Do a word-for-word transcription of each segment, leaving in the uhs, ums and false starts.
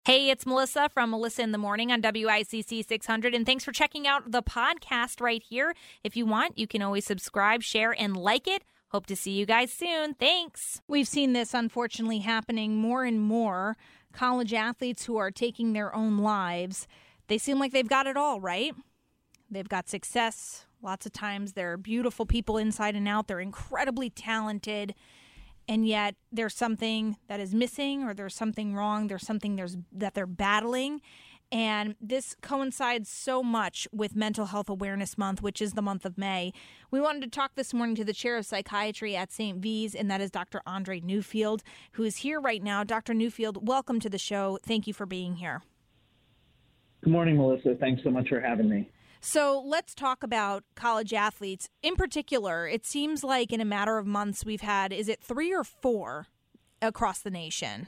Hey, it's Melissa from Melissa in the Morning on W I C C six hundred, and thanks for checking out the podcast right here. If you want, you can always subscribe, share, and like it. Hope to see you guys soon. Thanks. We've seen this, unfortunately, happening more and more. College athletes who are taking their own lives, they seem like they've got it all, right? They've got success. Lots of times they're beautiful people inside and out. They're incredibly talented. And yet there's something that is missing, or there's something wrong. There's something there's that they're battling. And this coincides so much with Mental Health Awareness Month, which is the month of May. We wanted to talk this morning to the chair of psychiatry at Saint V's, and that is Doctor Andre Newfield, who is here right now. Doctor Newfield, welcome to the show. Thank you for being here. Good morning, Melissa. Thanks so much for having me. So let's talk about college athletes. In particular, it seems like in a matter of months we've had, is it three or four across the nation?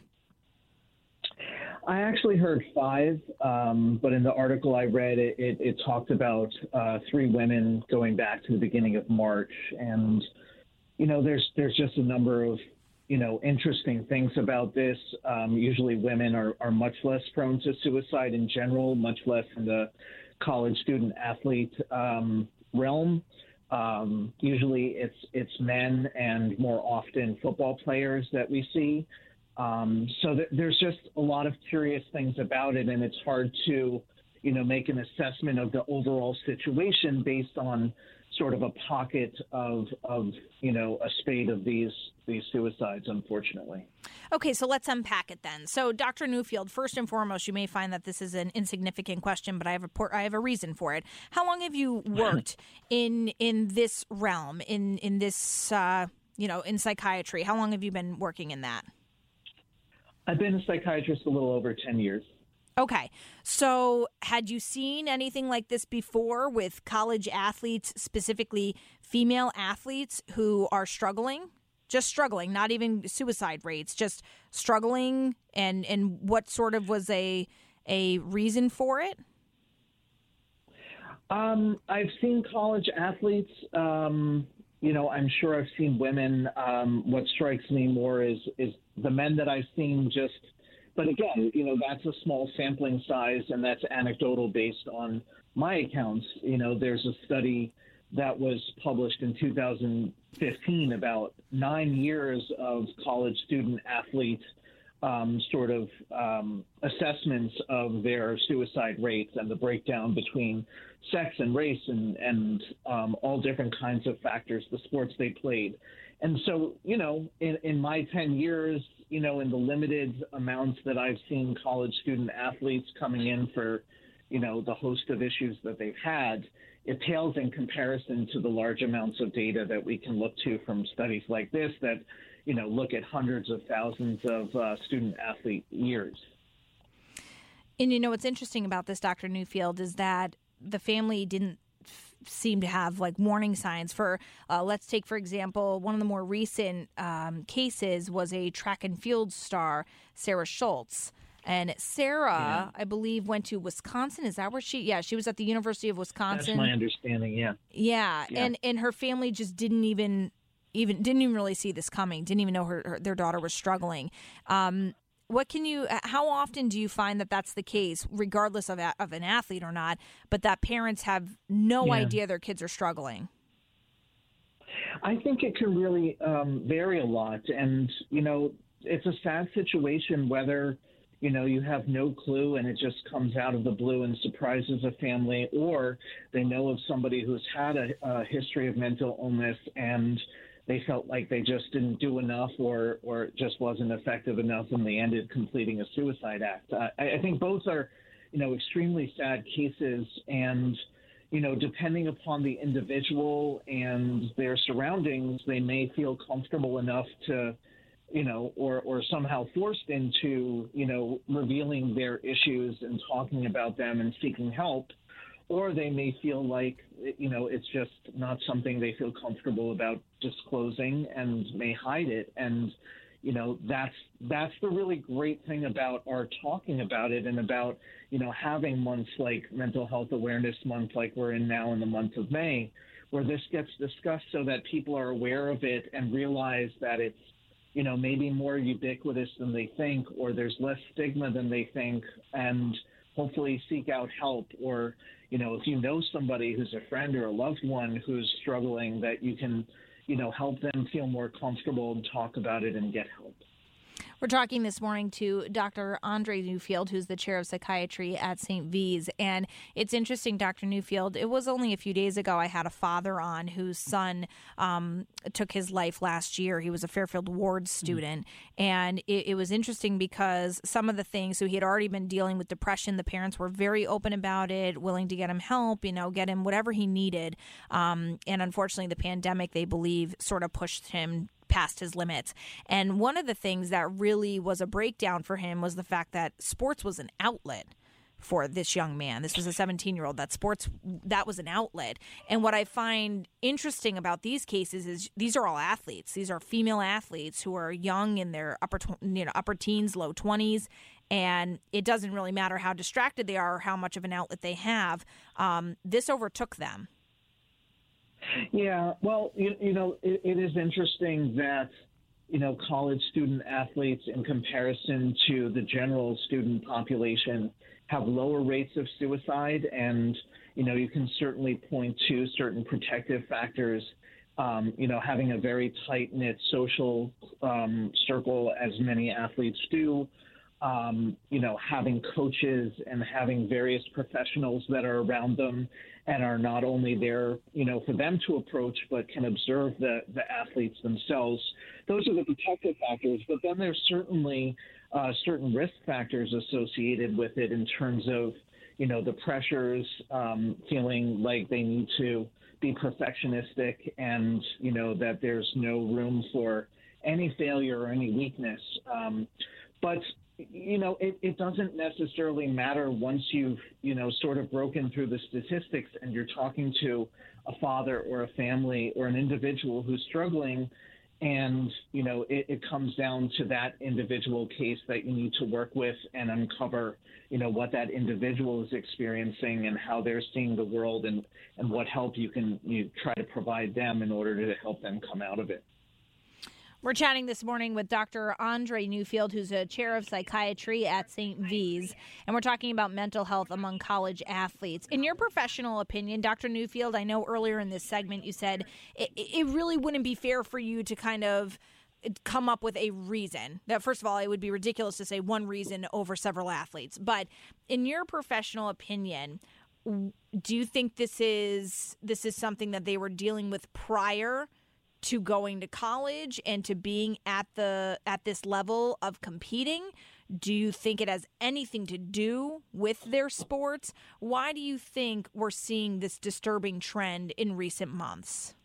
I actually heard five, um, but in the article I read, it, it, it talked about uh, three women going back to the beginning of March. And, you know, there's there's just a number of, you know, interesting things about this. Um, usually women are, are much less prone to suicide in general, much less in the college student athlete um, realm. Um, usually it's it's men and more often football players that we see. Um, so th- there's just a lot of curious things about it, and it's hard to, you know, make an assessment of the overall situation based on sort of a pocket of, of you know, a spate of these these suicides, unfortunately. Okay, so let's unpack it then. So, Doctor Newfield, first and foremost, you may find that this is an insignificant question, but I have a por- I have a reason for it. How long have you worked in in this realm, in in this uh, you know, in psychiatry? How long have you been working in that? I've been a psychiatrist a little over ten years. Okay. So had you seen anything like this before with college athletes, specifically female athletes who are struggling? Just struggling, not even suicide rates, just struggling, and, and what sort of was a a reason for it? Um, I've seen college athletes. Um, you know, I'm sure I've seen women. Um, what strikes me more is is the men that I've seen just, but again, you know, that's a small sampling size, and that's anecdotal based on my accounts. You know, there's a study that was published in two thousand fifteen about nine years of college student athlete um, sort of um, assessments of their suicide rates and the breakdown between sex and race and, and um, all different kinds of factors, the sports they played. And so, you know, in, in my ten years, you know, in the limited amounts that I've seen college student athletes coming in for, you know, the host of issues that they've had, it pales in comparison to the large amounts of data that we can look to from studies like this that, you know, look at hundreds of thousands of uh, student athlete years. And, you know, what's interesting about this, Doctor Newfield, is that the family didn't f- seem to have like warning signs for, uh, let's take, for example, one of the more recent um, cases was a track and field star, Sarah Schultz. And Sarah, yeah. I believe, went to Wisconsin. Is that where she? Yeah, she was at the University of Wisconsin. That's my understanding. Yeah. Yeah, yeah. and and her family just didn't even even didn't even really see this coming. Didn't even know her, her their daughter was struggling. Um, what can you? How often do you find that that's the case, regardless of a, of an athlete or not? But that parents have no yeah. idea their kids are struggling. I think it can really um, vary a lot, and you know, it's a sad situation whether, you know, you have no clue and it just comes out of the blue and surprises a family, or they know of somebody who's had a, a history of mental illness and they felt like they just didn't do enough, or, or it just wasn't effective enough, and they ended completing a suicide act. Uh, I, I think both are, you know, extremely sad cases, and, you know, depending upon the individual and their surroundings, they may feel comfortable enough to, you know, or, or somehow forced into, you know, revealing their issues and talking about them and seeking help, or they may feel like, you know, it's just not something they feel comfortable about disclosing and may hide it. And, you know, that's that's the really great thing about our talking about it and about, you know, having months like Mental Health Awareness Month, like we're in now in the month of May, where this gets discussed so that people are aware of it and realize that it's, you know, maybe more ubiquitous than they think, or there's less stigma than they think, and hopefully seek out help. Or, you know, if you know somebody who's a friend or a loved one who's struggling, that you can, you know, help them feel more comfortable and talk about it and get help. We're talking this morning to Doctor Andre Newfield, who's the chair of psychiatry at Saint V's. And it's interesting, Doctor Newfield, it was only a few days ago I had a father on whose son um, took his life last year. He was a Fairfield Ward student. Mm-hmm. And it, it was interesting because some of the things, so he had already been dealing with depression. The parents were very open about it, willing to get him help, you know, get him whatever he needed. Um, and unfortunately, the pandemic, they believe, sort of pushed him past his limits. And one of the things that really was a breakdown for him was the fact that sports was an outlet for this young man. This was a seventeen-year-old. That sports, that was an outlet. And what I find interesting about these cases is these are all athletes. These are female athletes who are young in their upper, you know, upper teens, low twenties. And it doesn't really matter how distracted they are or how much of an outlet they have. Um, this overtook them. Yeah, well, you, you know, it, it is interesting that, you know, college student athletes in comparison to the general student population have lower rates of suicide. And, you know, you can certainly point to certain protective factors, um, you know, having a very tight-knit social um, circle, as many athletes do, um, you know, having coaches and having various professionals that are around them and are not only there, you know, for them to approach, but can observe the, the athletes themselves. Those are the protective factors. But then there's certainly uh, certain risk factors associated with it in terms of, you know, the pressures, um, feeling like they need to be perfectionistic and, you know, that there's no room for any failure or any weakness. Um, but You know, it, it doesn't necessarily matter once you've, you know, sort of broken through the statistics and you're talking to a father or a family or an individual who's struggling. And, you know, it, it comes down to that individual case that you need to work with and uncover, you know, what that individual is experiencing and how they're seeing the world, and, and what help you can you try to provide them in order to help them come out of it. We're chatting this morning with Doctor Andre Newfield, who's a chair of psychiatry at Saint V's, and we're talking about mental health among college athletes. In your professional opinion, Doctor Newfield, I know earlier in this segment you said it, it really wouldn't be fair for you to kind of come up with a reason. That, first of all, it would be ridiculous to say one reason over several athletes. But in your professional opinion, do you think this is this is something that they were dealing with prior to going to college and to being at the at this level of competing? Do you think it has anything to do with their sports? Why do you think we're seeing this disturbing trend in recent months?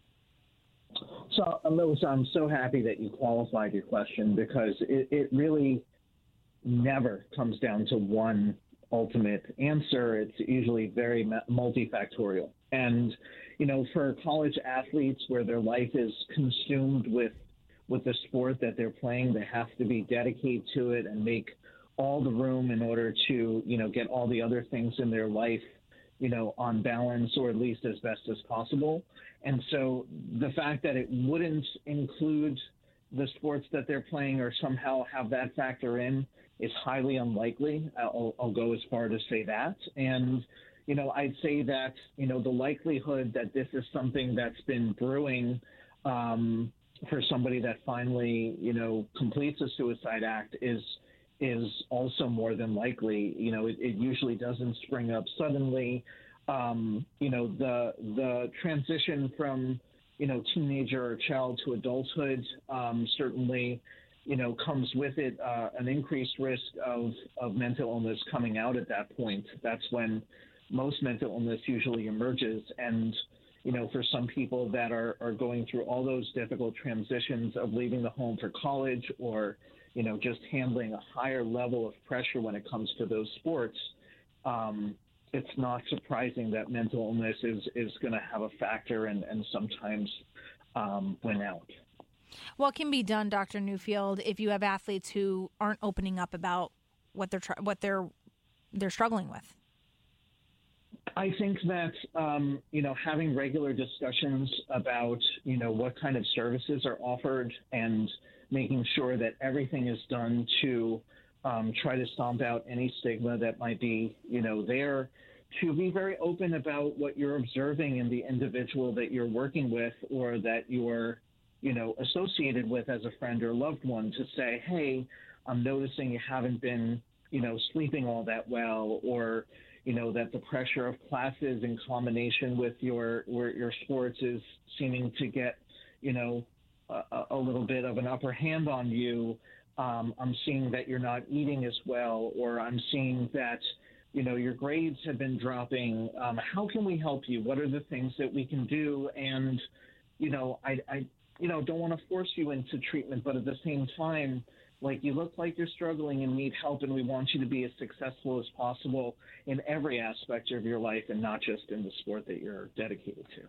So, Melissa, I'm so happy that you qualified your question, because it, it really never comes down to one ultimate answer. It's usually very multifactorial. And you know, for college athletes where their life is consumed with with the sport that they're playing, they have to be dedicated to it and make all the room in order to, you know, get all the other things in their life, you know, on balance, or at least as best as possible. And so the fact that it wouldn't include the sports that they're playing or somehow have that factor in is highly unlikely. I'll, I'll go as far to say that. And You know, I'd say that, you know, the likelihood that this is something that's been brewing um, for somebody that finally, you know, completes a suicide act is is also more than likely. You know, it, it usually doesn't spring up suddenly. Um, you know, the the transition from, you know, teenager or child to adulthood um, certainly, you know, comes with it uh, an increased risk of, of mental illness coming out at that point. That's when most mental illness usually emerges. And, you know, for some people that are, are going through all those difficult transitions of leaving the home for college, or, you know, just handling a higher level of pressure when it comes to those sports, um, it's not surprising that mental illness is, is going to have a factor and, and sometimes um, win out. What can be done, Doctor Newfield, if you have athletes who aren't opening up about what they're tr- what they're they're struggling with? I think that, um, you know, having regular discussions about, you know, what kind of services are offered and making sure that everything is done to um, try to stomp out any stigma that might be, you know, there, to be very open about what you're observing in the individual that you're working with or that you're, you know, associated with as a friend or loved one, to say, hey, I'm noticing you haven't been, you know, sleeping all that well, or, you know, that the pressure of classes in combination with your your sports is seeming to get, you know, a, a little bit of an upper hand on you. Um, I'm seeing that you're not eating as well, or I'm seeing that, you know, your grades have been dropping. Um, how can we help you? What are the things that we can do? And, you know, I, I you know, don't want to force you into treatment, but at the same time, like, you look like you're struggling and need help, and we want you to be as successful as possible in every aspect of your life and not just in the sport that you're dedicated to.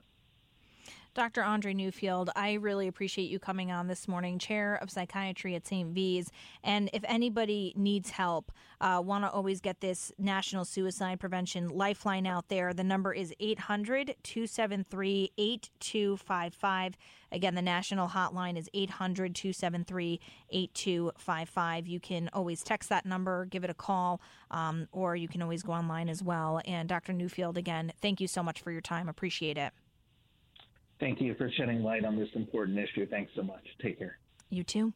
Doctor Andre Newfield, I really appreciate you coming on this morning, Chair of Psychiatry at Saint V's. And if anybody needs help, uh, want to always get this National Suicide Prevention Lifeline out there, the number is eight hundred, two seven three, eight two five five. Again, the national hotline is eight hundred, two seven three, eight two five five. You can always text that number, give it a call, um, or you can always go online as well. And Doctor Newfield, again, thank you so much for your time. Appreciate it. Thank you for shedding light on this important issue. Thanks so much. Take care. You too.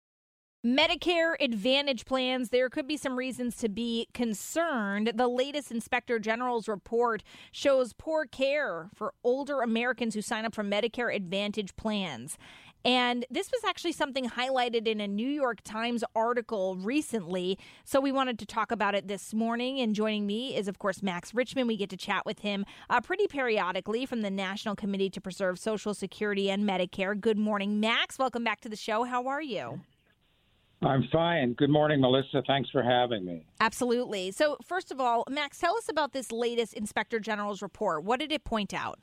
Medicare Advantage plans. There could be some reasons to be concerned. The latest Inspector General's report shows poor care for older Americans who sign up for Medicare Advantage plans. And this was actually something highlighted in a New York Times article recently. So we wanted to talk about it this morning. And joining me is, of course, Max Richman. We get to chat with him uh, pretty periodically from the National Committee to Preserve Social Security and Medicare. Good morning, Max. Welcome back to the show. How are you? I'm fine. Good morning, Melissa. Thanks for having me. Absolutely. So first of all, Max, tell us about this latest Inspector General's report. What did it point out?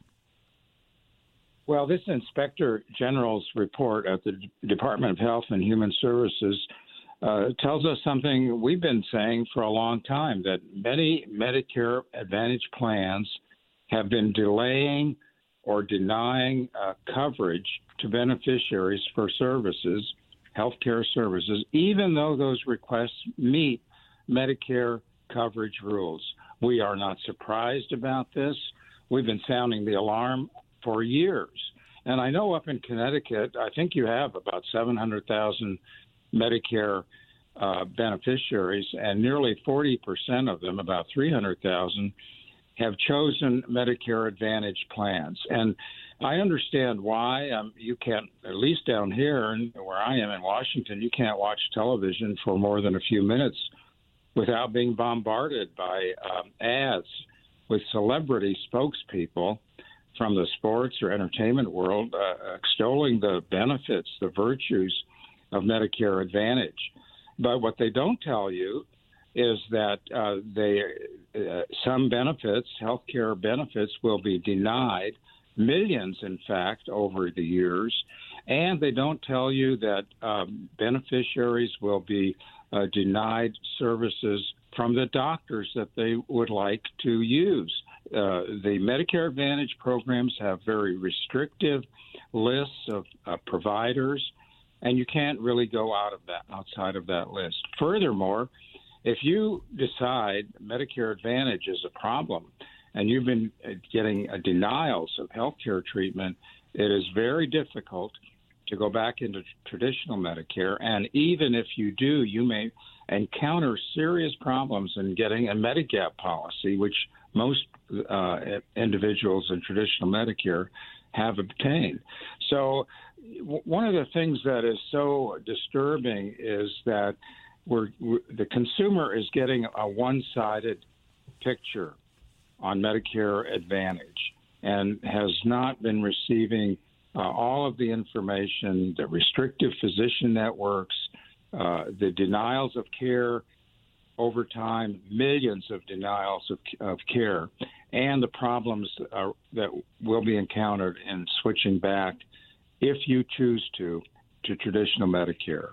Well, this Inspector General's report at the Department of Health and Human Services uh, tells us something we've been saying for a long time, that many Medicare Advantage plans have been delaying or denying uh, coverage to beneficiaries for services, healthcare services, even though those requests meet Medicare coverage rules. We are not surprised about this. We've been sounding the alarm for years. And I know up in Connecticut, I think you have about seven hundred thousand Medicare uh, beneficiaries, and nearly forty percent of them, about three hundred thousand, have chosen Medicare Advantage plans. And I understand why. Um, you can't, at least down here where I am in Washington, you can't watch television for more than a few minutes without being bombarded by um, ads with celebrity spokespeople from the sports or entertainment world uh, extolling the benefits, the virtues of Medicare Advantage. But what they don't tell you is that uh, they uh, some benefits, healthcare benefits, will be denied, millions, in fact, over the years. And they don't tell you that um, beneficiaries will be uh, denied services from the doctors that they would like to use. Uh, the Medicare Advantage programs have very restrictive lists of uh, providers, and you can't really go out of that outside of that list. Furthermore, if you decide Medicare Advantage is a problem and you've been getting uh, denials of health care treatment, it is very difficult to go back into traditional Medicare. And even if you do, you may encounter serious problems in getting a Medigap policy, which most uh, individuals in traditional Medicare have obtained. So w- one of the things that is so disturbing is that we're, we're, the consumer is getting a one-sided picture on Medicare Advantage and has not been receiving uh, all of the information, the restrictive physician networks, uh, the denials of care over time, millions of denials of, of care, and the problems uh, that will be encountered in switching back, if you choose to, to traditional Medicare.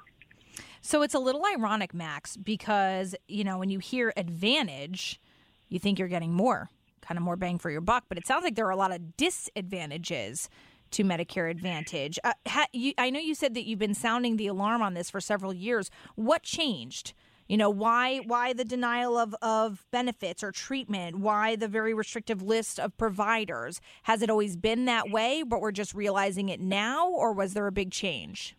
So it's a little ironic, Max, because, you know, when you hear advantage, you think you're getting more, kind of more bang for your buck. But it sounds like there are a lot of disadvantages to Medicare Advantage. Uh, ha, you, I know you said that you've been sounding the alarm on this for several years. What changed? You know, why why the denial of, of benefits or treatment? Why the very restrictive list of providers? Has it always been that way, but we're just realizing it now, or was there a big change?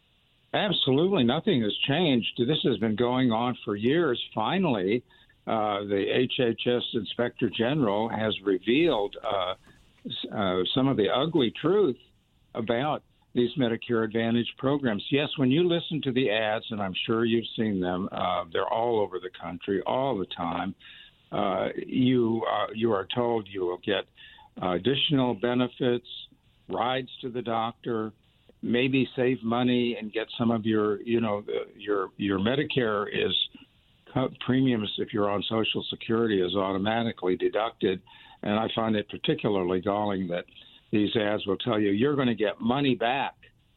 Absolutely nothing has changed. This has been going on for years. Finally, uh, the H H S Inspector General has revealed uh, uh, some of the ugly truth about these Medicare Advantage programs. Yes, when you listen to the ads, and I'm sure you've seen them, uh, they're all over the country all the time. Uh, you uh, you are told you will get uh, additional benefits, rides to the doctor, maybe save money and get some of your, you know, the, your your Medicare is premiums if you're on Social Security is automatically deducted, and I find it particularly galling that these ads will tell you you're going to get money back,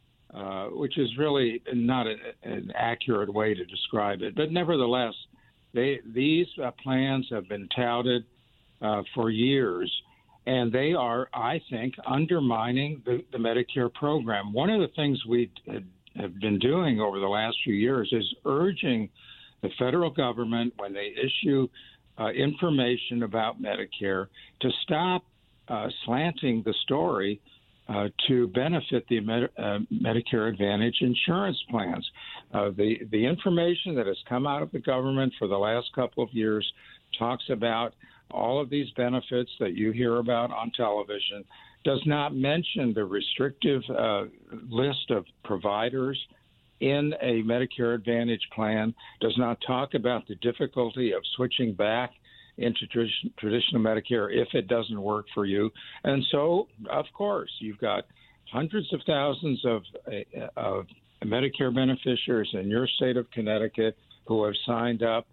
uh, which is really not a, an accurate way to describe it. But nevertheless, they, these uh, plans have been touted uh, for years, and they are, I think, undermining the, the Medicare program. One of the things we have been doing over the last few years is urging the federal government, when they issue uh, information about Medicare, to stop Uh, slanting the story uh, to benefit the Med- uh, Medicare Advantage insurance plans. Uh, the the information that has come out of the government for the last couple of years talks about all of these benefits that you hear about on television, does not mention the restrictive uh, list of providers in a Medicare Advantage plan, does not talk about the difficulty of switching back into tradition, traditional Medicare if it doesn't work for you. And so, of course, you've got hundreds of thousands of, uh, of Medicare beneficiaries in your state of Connecticut who have signed up.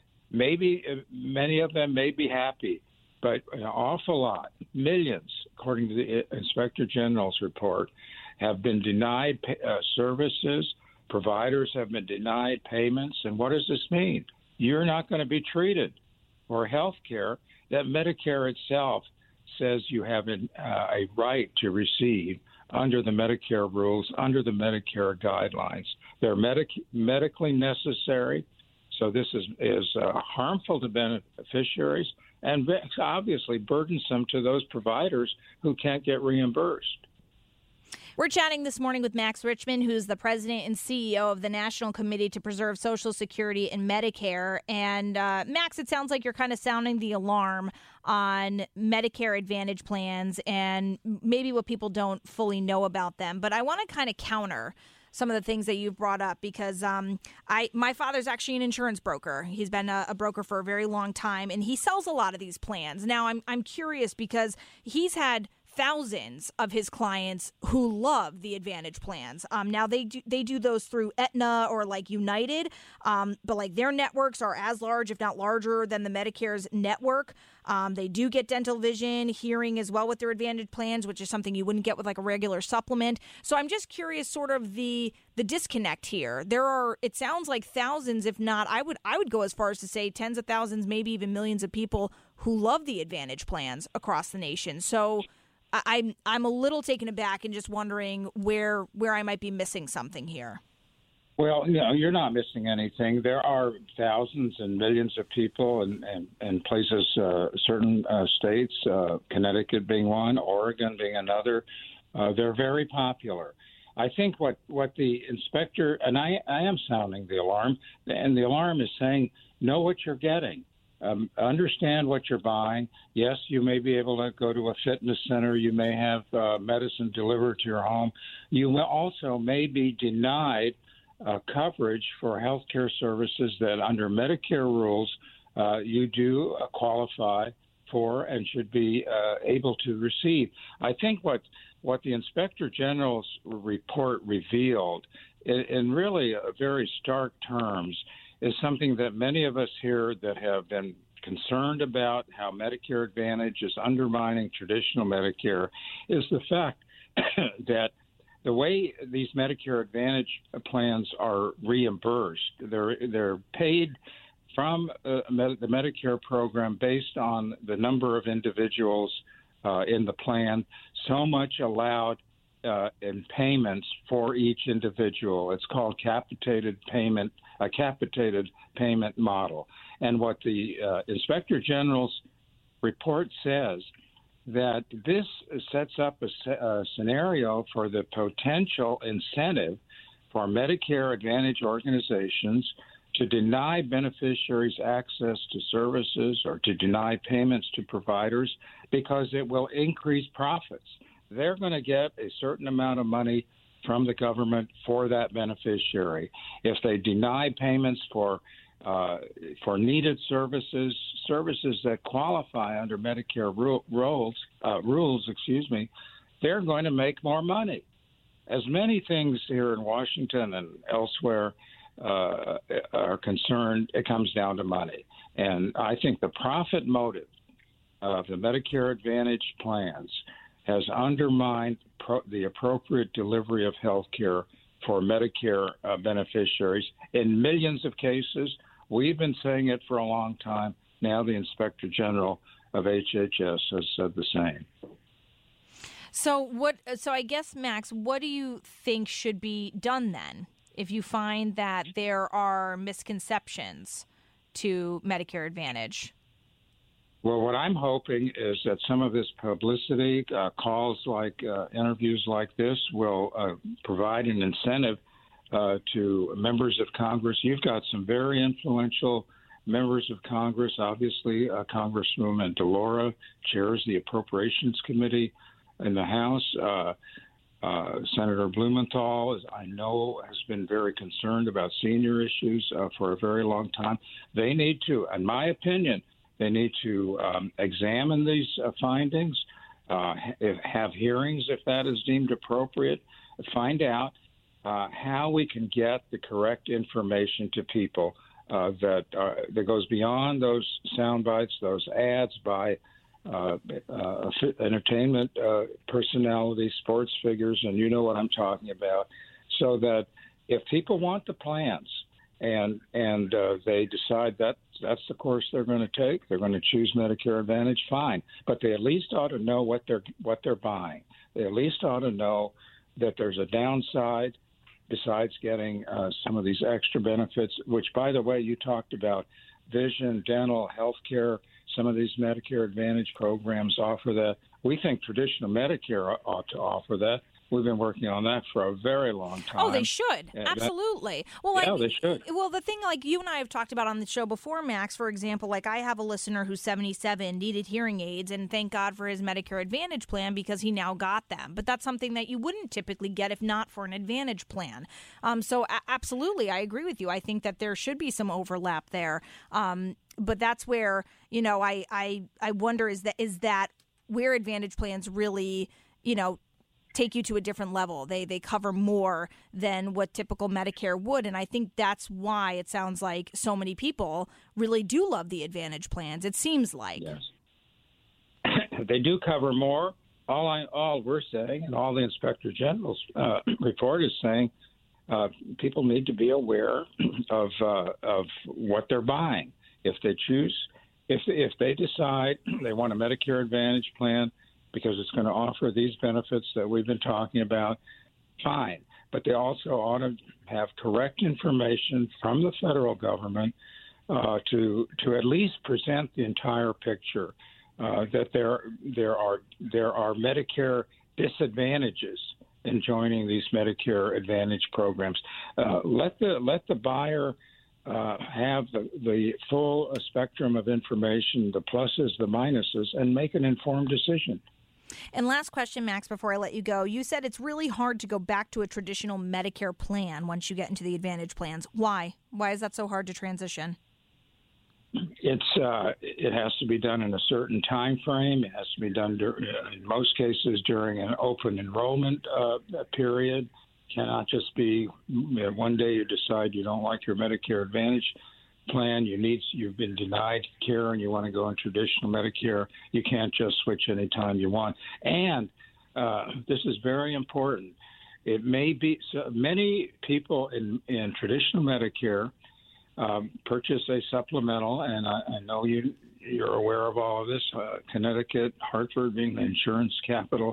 Maybe many of them may be happy, but an awful lot, millions, according to the Inspector General's report, have been denied uh, services. Providers have been denied payments. And what does this mean? You're not going to be treated or health care that Medicare itself says you have an, uh, a right to receive under the Medicare rules, under the Medicare guidelines. They're medic- medically necessary, so this is, is uh, harmful to beneficiaries and obviously burdensome to those providers who can't get reimbursed. We're chatting this morning with Max Richman, who's the president and C E O of the National Committee to Preserve Social Security and Medicare. And uh, Max, it sounds like you're kind of sounding the alarm on Medicare Advantage plans and maybe what people don't fully know about them. But I want to kind of counter some of the things that you've brought up because um, I my father's actually an insurance broker. He's been a, a broker for a very long time, and he sells a lot of these plans. Now, I'm I'm curious because he's had thousands of his clients who love the Advantage plans. Um, now they do they do those through Aetna or like United, um, but like their networks are as large, if not larger, than the Medicare's network. Um, they do get dental, vision, hearing as well with their Advantage plans, which is something you wouldn't get with like a regular supplement. So I'm just curious, sort of the the disconnect here. There are, it sounds like thousands, if not, I would I would go as far as to say tens of thousands, maybe even millions of people who love the Advantage plans across the nation. So I'm I'm a little taken aback and just wondering where where I might be missing something here. Well, you know, you're not missing anything. There are thousands and millions of people in, in, in places, uh, certain uh, states, uh, Connecticut being one, Oregon being another. Uh, they're very popular. I think what, what the inspector, and I, I am sounding the alarm, and the alarm is saying, know what you're getting. Um, understand what you're buying. Yes, you may be able to go to a fitness center. You may have uh, medicine delivered to your home. You also may be denied uh, coverage for health care services that under Medicare rules uh, you do uh, qualify for and should be uh, able to receive. I think what, what the Inspector General's report revealed in, in really uh, very stark terms is something that many of us here that have been concerned about how Medicare Advantage is undermining traditional Medicare is the fact that the way these Medicare Advantage plans are reimbursed, they're they're paid from uh, the Medicare program based on the number of individuals uh, in the plan, so much allowed uh, in payments for each individual. It's called capitated payment, a capitated payment model. And what the uh, Inspector General's report says that this sets up a, a scenario for the potential incentive for Medicare Advantage organizations to deny beneficiaries access to services or to deny payments to providers because it will increase profits. They're going to get a certain amount of money from the government for that beneficiary. If they deny payments for uh, for needed services, services that qualify under Medicare ru- rules, uh, rules, excuse me, they're going to make more money. As many things here in Washington and elsewhere uh, are concerned, it comes down to money. And I think the profit motive of the Medicare Advantage plans has undermined pro- the appropriate delivery of health care for Medicare uh, beneficiaries in millions of cases. We've been saying it for a long time. Now the Inspector General of H H S has said the same. So what? So I guess, Max, what do you think should be done then if you find that there are misconceptions to Medicare Advantage? Well, what I'm hoping is that some of this publicity, uh, calls like uh, interviews like this, will uh, provide an incentive uh, to members of Congress. You've got some very influential members of Congress. Obviously, uh, Congresswoman DeLauro chairs the Appropriations Committee in the House. Uh, uh, Senator Blumenthal, as I know, has been very concerned about senior issues uh, for a very long time. They need to, in my opinion, they need to um, examine these uh, findings, uh, ha- have hearings if that is deemed appropriate, find out uh, how we can get the correct information to people uh, that uh, that goes beyond those sound bites, those ads by uh, uh, entertainment uh, personalities, sports figures, and you know what I'm talking about, so that if people want the plans and and uh, they decide that that's the course they're going to take, they're going to choose Medicare Advantage, fine. But they at least ought to know what they're what they're buying. They at least ought to know that there's a downside besides getting uh, some of these extra benefits, which, by the way, you talked about vision, dental, health care. Some of these Medicare Advantage programs offer that. We think traditional Medicare ought to offer that. We've been working on that for a very long time. Oh, they should. And Absolutely. That, well, like, yeah, they should. Well, the thing, like you and I have talked about on the show before, Max, for example, like I have a listener who's seventy-seven, needed hearing aids, and thank God for his Medicare Advantage plan because he now got them. But that's something that you wouldn't typically get if not for an Advantage plan. Um, so a- absolutely, I agree with you. I think that there should be some overlap there. Um, but that's where, you know, I, I, I wonder is that is that where Advantage plans really, you know, take you to a different level. They they cover more than what typical Medicare would. And I think that's why it sounds like so many people really do love the Advantage plans. It seems like. Yes. They do cover more. All I all we're saying, and all the Inspector General's uh, report is saying, uh, people need to be aware of uh, of what they're buying. If they choose, if if they decide they want a Medicare Advantage plan because it's going to offer these benefits that we've been talking about, fine. But they also ought to have correct information from the federal government uh, to to at least present the entire picture. Uh, that there there are there are Medicare disadvantages in joining these Medicare Advantage programs. Uh, let the let the buyer uh, have the, the full spectrum of information, the pluses, the minuses, and make an informed decision. And last question, Max, before I let you go. You said it's really hard to go back to a traditional Medicare plan once you get into the Advantage plans. Why? Why is that so hard to transition? It's uh, it has to be done in a certain time frame. It has to be done dur- in most cases during an open enrollment uh, period. Cannot just be you know, one day you decide you don't like your Medicare Advantage plan. You need you've been denied care and you want to go on traditional Medicare. You can't just switch anytime you want. And uh, this is very important. It may be so many people in in traditional Medicare. Um, purchase a supplemental, and I, I know you, you're aware of all of this. Uh, Connecticut, Hartford being the insurance capital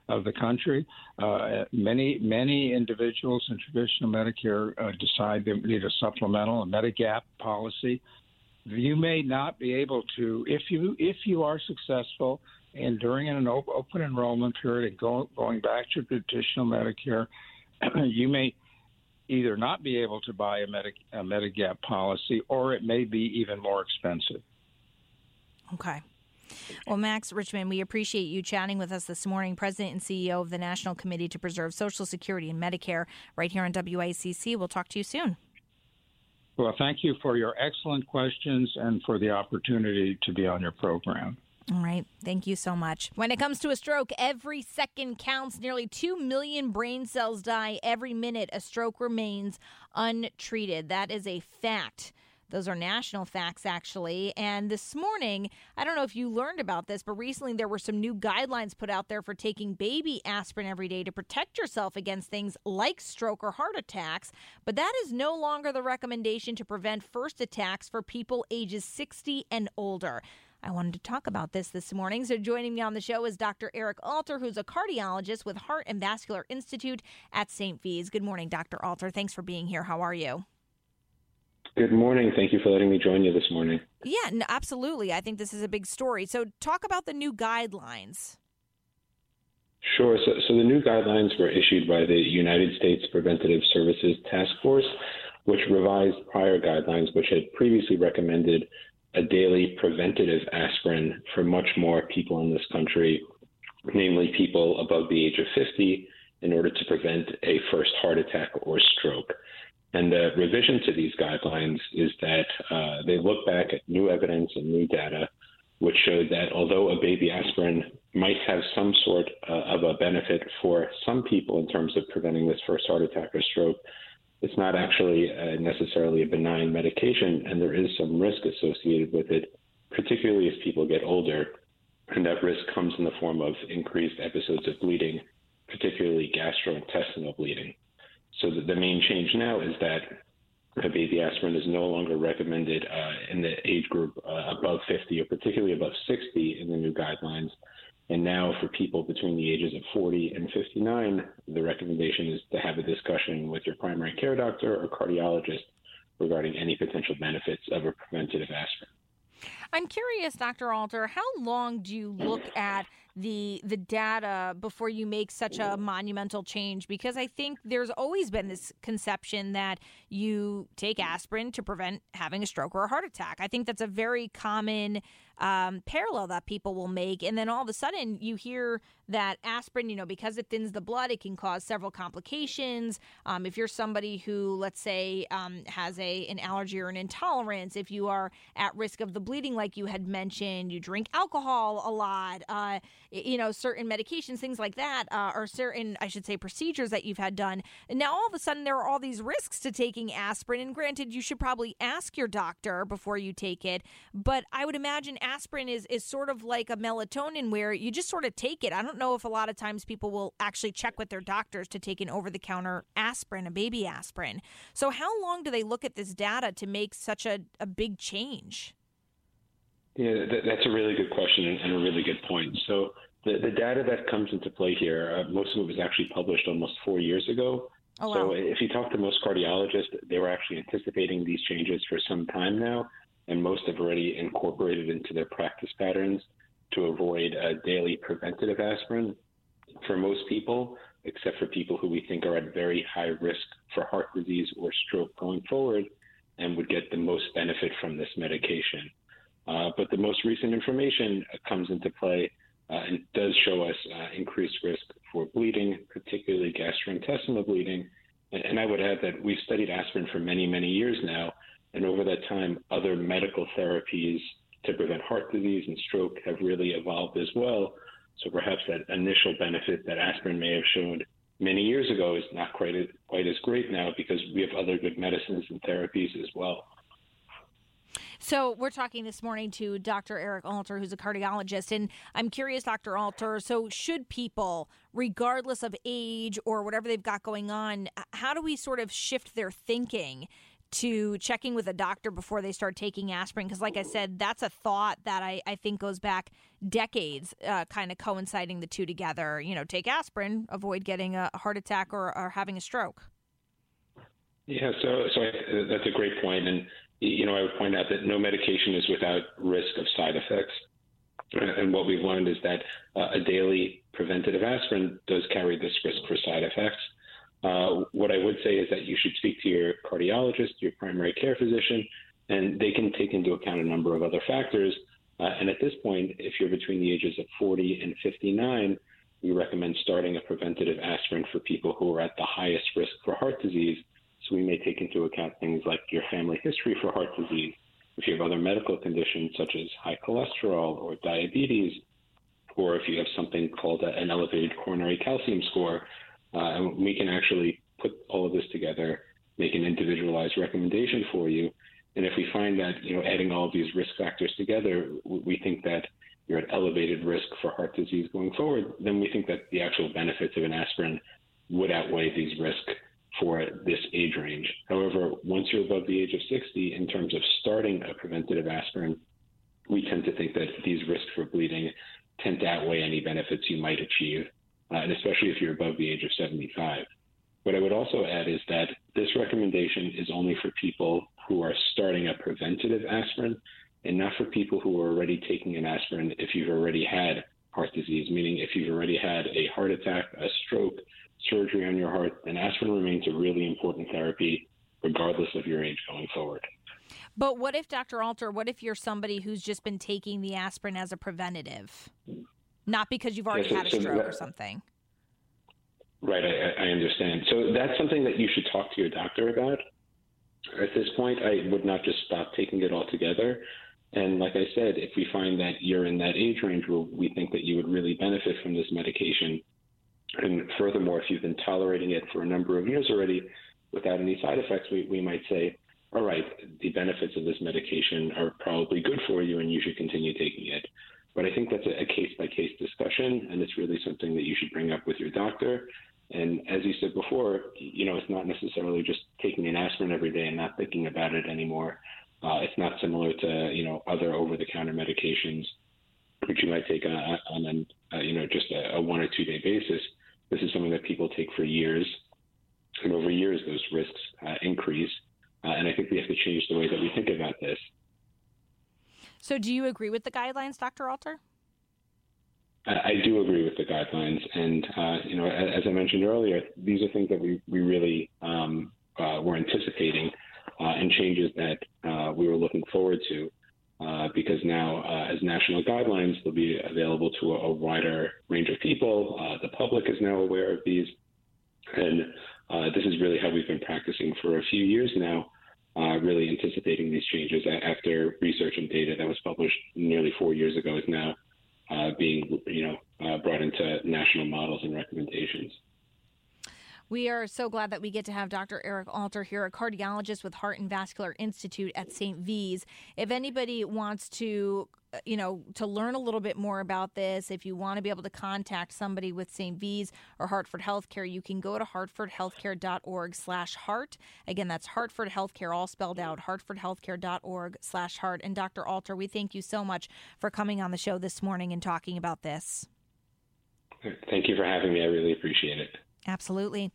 of the country. Uh, many, many individuals in traditional Medicare uh, decide they need a supplemental, a Medigap policy. You may not be able to, if you if you are successful in during an open enrollment period and go, going back to traditional Medicare, you may either not be able to buy a, Medi- a Medigap policy, or it may be even more expensive. Okay. Well, Max Richman, we appreciate you chatting with us this morning, President and C E O of the National Committee to Preserve Social Security and Medicare, right here on W I C C. We'll talk to you soon. Well, thank you for your excellent questions and for the opportunity to be on your program. All right. Thank you so much. When it comes to a stroke, every second counts. Nearly two million brain cells die every minute. A stroke remains untreated. That is a fact. Those are national facts, actually. And this morning, I don't know if you learned about this, but recently there were some new guidelines put out there for taking baby aspirin every day to protect yourself against things like stroke or heart attacks. But that is no longer the recommendation to prevent first attacks for people ages sixty and older. I wanted to talk about this this morning. So joining me on the show is Doctor Eric Alter, who's a cardiologist with Heart and Vascular Institute at Saint V's. Good morning, Doctor Alter. Thanks for being here. How are you? Good morning. Thank you for letting me join you this morning. Yeah, no, absolutely. I think this is a big story. So talk about the new guidelines. Sure. So, so the new guidelines were issued by the United States Preventative Services Task Force, which revised prior guidelines, which had previously recommended a daily preventative aspirin for much more people in this country, namely people above the age of fifty, in order to prevent a first heart attack or stroke. And the revision to these guidelines is that uh, they look back at new evidence and new data, which showed that although a baby aspirin might have some sort uh, of a benefit for some people in terms of preventing this first heart attack or stroke, it's not actually uh, necessarily a benign medication, and there is some risk associated with it, particularly as people get older. And that risk comes in the form of increased episodes of bleeding, particularly gastrointestinal bleeding. So the, the main change now is that a baby aspirin is no longer recommended uh, in the age group uh, above fifty, or particularly above sixty in the new guidelines. And now for people between the ages of forty and fifty-nine, the recommendation is to have a discussion with your primary care doctor or cardiologist regarding any potential benefits of a preventative aspirin. I'm curious, Doctor Alter, how long do you look at the the data before you make such a monumental change? Because I think there's always been this conception that you take aspirin to prevent having a stroke or a heart attack. I think that's a very common um, parallel that people will make. And then all of a sudden you hear that aspirin, you know, because it thins the blood, it can cause several complications. Um, if you're somebody who, let's say, um, has a an allergy or an intolerance, if you are at risk of the bleeding, like you had mentioned, you drink alcohol a lot, uh, you know, certain medications, things like that, uh, or certain, I should say, procedures that you've had done. And now all of a sudden there are all these risks to taking aspirin. And granted, you should probably ask your doctor before you take it. But I would imagine aspirin is, is sort of like a melatonin where you just sort of take it. I don't know if a lot of times people will actually check with their doctors to take an over-the-counter aspirin, a baby aspirin. So how long do they look at this data to make such a, a big change? Yeah, that, that's a really good question and a really good point. So the, the data that comes into play here, uh, most of it was actually published almost four years ago. Oh, wow. So if you talk to most cardiologists, they were actually anticipating these changes for some time now, and most have already incorporated into their practice patterns to avoid a daily preventative aspirin for most people, except for people who we think are at very high risk for heart disease or stroke going forward and would get the most benefit from this medication. Uh, but the most recent information comes into play uh, and does show us uh, increased risk for bleeding, particularly gastrointestinal bleeding. And, and I would add that we've studied aspirin for many, many years now. And over that time, other medical therapies to prevent heart disease and stroke have really evolved as well. So perhaps that initial benefit that aspirin may have shown many years ago is not quite, quite as great now because we have other good medicines and therapies as well. So we're talking this morning to Doctor Eric Alter, who's a cardiologist, and I'm curious, Doctor Alter, so should people, regardless of age or whatever they've got going on, how do we sort of shift their thinking to checking with a doctor before they start taking aspirin? Because like I said, that's a thought that I, I think goes back decades, uh, kind of coinciding the two together. You know, take aspirin, avoid getting a heart attack or, or having a stroke. Yeah, so so I, that's a great point. And, you know, I would point out that no medication is without risk of side effects. And what we've learned is that uh, a daily preventative aspirin does carry this risk for side effects. Uh, what I would say is that you should speak to your cardiologist, your primary care physician, and they can take into account a number of other factors. Uh, and at this point, if you're between the ages of forty and fifty-nine, we recommend starting a preventative aspirin for people who are at the highest risk for heart disease. So we may take into account things like your family history for heart disease, if you have other medical conditions such as high cholesterol or diabetes, or if you have something called a, an elevated coronary calcium score, uh, and we can actually put all of this together, make an individualized recommendation for you. And if we find that, you know, adding all of these risk factors together, we think that you're at elevated risk for heart disease going forward, then we think that the actual benefits of an aspirin would outweigh these risks for this age range. However, once you're above the age of sixty, in terms of starting a preventative aspirin, we tend to think that these risks for bleeding tend to outweigh any benefits you might achieve, uh, and especially if you're above the age of seventy-five. What I would also add is that this recommendation is only for people who are starting a preventative aspirin and not for people who are already taking an aspirin if you've already had heart disease, meaning if you've already had a heart attack, a stroke, surgery on your heart, then aspirin remains a really important therapy regardless of your age going forward. But what if, Doctor Alter, what if you're somebody who's just been taking the aspirin as a preventative, not because you've already yeah, so, had a stroke so that, or something? Right, I, I understand. So that's something that you should talk to your doctor about. At this point, I would not just stop taking it altogether. And like I said, if we find that you're in that age range where we think that you would really benefit from this medication, and furthermore, if you've been tolerating it for a number of years already without any side effects, we, we might say, all right, the benefits of this medication are probably good for you and you should continue taking it. But I think that's a, a case-by-case discussion, and it's really something that you should bring up with your doctor. And as you said before, you know, it's not necessarily just taking an aspirin every day and not thinking about it anymore. Uh, it's not similar to, you know, other over-the-counter medications, which you might take on, on an, uh, you know, just a, a one or two day basis. This is something that people take for years, and over years those risks uh, increase. Uh, and I think we have to change the way that we think about this. So do you agree with the guidelines, Doctor Alter? I, I do agree with the guidelines. And, uh, you know, as, as I mentioned earlier, these are things that we, we really um, uh, were anticipating uh, and changes that uh, we were looking forward to. Uh, because now, uh, as national guidelines, they'll be available to a, a wider range of people. Uh, the public is now aware of these. And uh, this is really how we've been practicing for a few years now, uh, really anticipating these changes after research and data that was published nearly four years ago is now uh, being, you know, uh, brought into national models and recommendations. We are so glad that we get to have Doctor Eric Alter here, a cardiologist with Heart and Vascular Institute at Saint V's. If anybody wants to, you know, to learn a little bit more about this, if you want to be able to contact somebody with Saint V's or Hartford Healthcare, you can go to hartford healthcare dot org slash heart. Again, that's Hartford Healthcare, all spelled out, hartford healthcare dot org slash heart. And Doctor Alter, we thank you so much for coming on the show this morning and talking about this. Thank you for having me. I really appreciate it. Absolutely.